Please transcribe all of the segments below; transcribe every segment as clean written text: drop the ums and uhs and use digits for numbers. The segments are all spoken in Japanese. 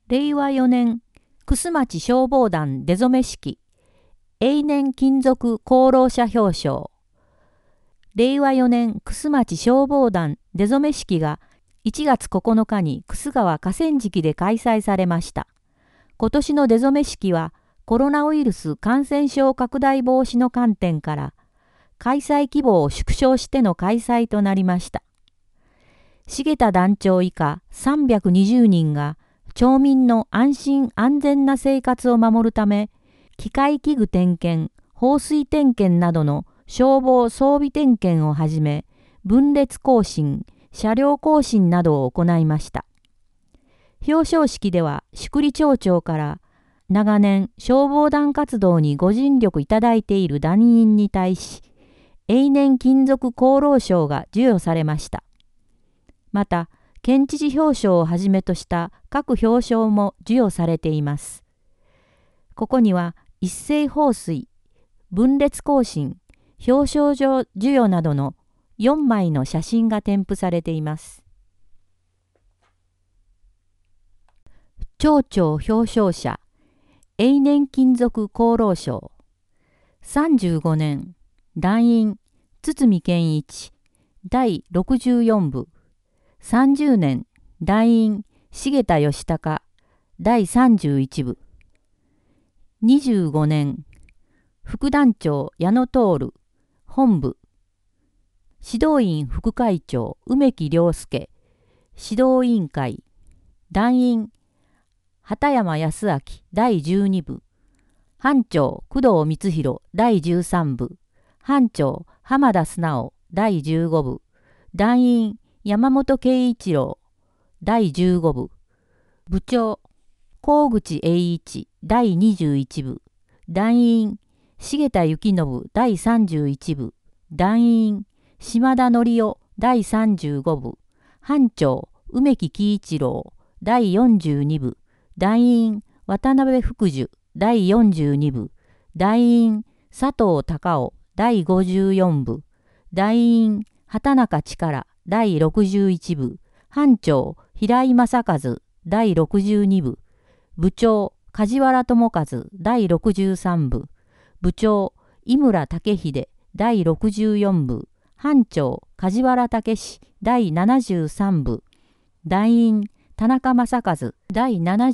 令和4年、楠町消防団出初式、永年勤続功労者表彰。令和4年、楠町消防団出初式が1月9日に楠川河川敷で開催されました。今年の出初式は、コロナウイルス感染症拡大防止の観点から、開催規模を縮小しての開催となりました。重田団長以下320人が、町民の安心安全な生活を守るため、機械器具点検、放水点検などの消防装備点検をはじめ、分列行進、車両行進などを行いました。表彰式では、宿利町長から長年消防団活動にご尽力いただいている団員に対し、永年勤続功労賞が授与されました。また、県知事表彰をはじめとした各表彰も授与されています。ここには一斉放水、分列行進、表彰状授与などの4枚の写真が添付されています。町長表彰者、永年勤続功労賞。35年、団員、堤健一、第64部。30年、団員、重田義孝、第31部。25年、副団長、矢野徹、本部。指導員副会長、梅木良介、指導委員会。団員、畑山康明、第12部。班長、工藤光弘、第13部。班長、浜田素直、第15部。団員、山本圭一郎、第15部。部長、河口栄一、第21部。団員、重田幸信、第31部。団員、島田則夫、第35部。班長、梅木喜一郎、第42部。団員、渡辺福寿、第42部。団員、佐藤隆夫、第54部。団員、畑中力、第61部。班長、平井正和、第62部。部長、梶原智和、第63部。部長、井村武秀、第64部。班長、梶原武史、第73部。団員、田中正和、第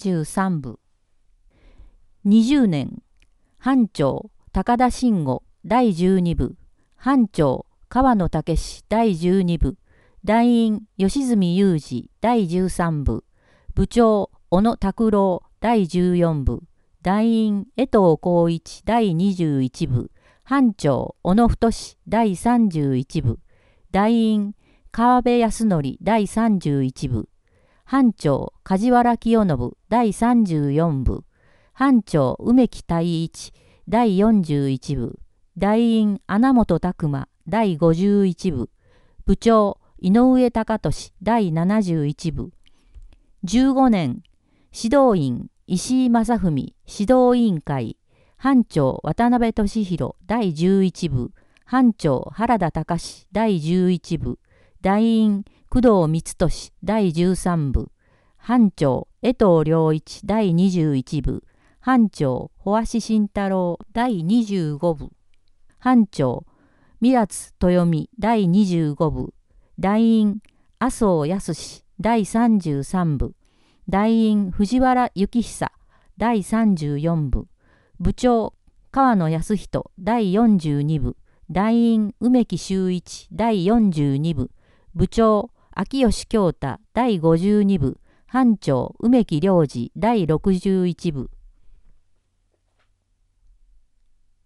73部。20年、班長、高田慎吾、第12部。班長、川野武史、第12部。団員、吉住裕二、第13部。部長、小野拓郎、第14部。団員、江藤浩一、第21部。班長、小野太、第31部。団員、川辺康則、第31部。班長、梶原清信、第34部。班長、梅木太一、第41部。団員、穴本拓馬、第51部。部長、井上隆俊、第71部。15年、指導員、石井正文、指導委員会。班長、渡辺俊弘、第11部。班長、原田隆、第11部。団員、工藤光俊、第13部。班長、江藤良一、第21部。班長、保足慎太郎、第25部。班長、宮津豊美、第25部。団員、麻生康、第33部。団員、藤原幸久、第34部。部長、川野康人、第42部。団員、梅木修一、第42部。部長、秋吉京太、第52部。班長、梅木良二、第61部。